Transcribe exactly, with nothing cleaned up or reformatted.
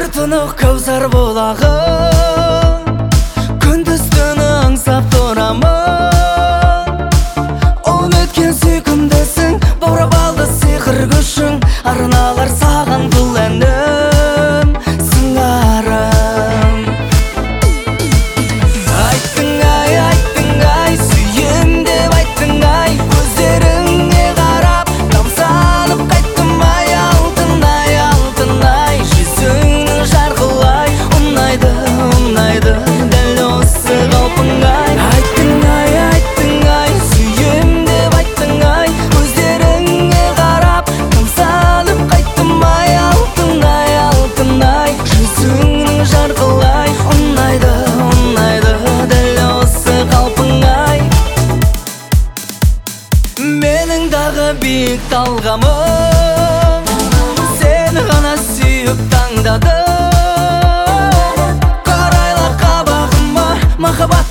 тұнық кәусар бұлағы, күндіз түні аңсап тұрамын. Ол өткен сүйкімдісің, баурап алды сиқыр күшің, арналар саған бұл әнім, сыңарым. Айттың ай, айттың ай, сүйем деп айттың ай, көздеріңе қарап тамсанып қайттым ай, алтынай, алтынай, жүзіңнің жарқылай, ұнайды, ұнайды дәл осы қалпың ай. Айттың ай, айттың ай, сүйем деп айттың ай, көздеріңе қарап тамсанып қайттым ай, алтынай, алтынай, жүзіңнің жарқылай, ұнайды, ұнайды дәл осы қалпың ай. Менің дағы биік талғамым, сені ғана сүйіп таңдадым. Қарайла қабағыма, махаббат